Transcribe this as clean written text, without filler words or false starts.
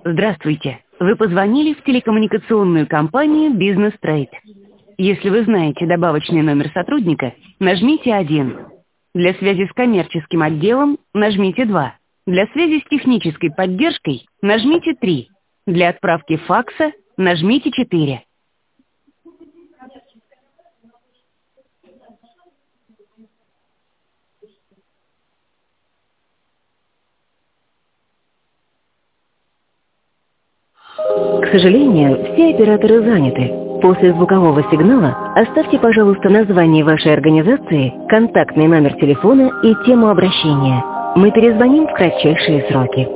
Здравствуйте. Вы позвонили в телекоммуникационную компанию «Бизнес Трейд». Если вы знаете добавочный номер сотрудника, нажмите 1. Для связи с коммерческим отделом нажмите 2. Для связи с технической поддержкой нажмите 3. Для отправки факса нажмите 4. К сожалению, все операторы заняты. После звукового сигнала оставьте, пожалуйста, название вашей организации, контактный номер телефона и тему обращения. Мы перезвоним в кратчайшие сроки.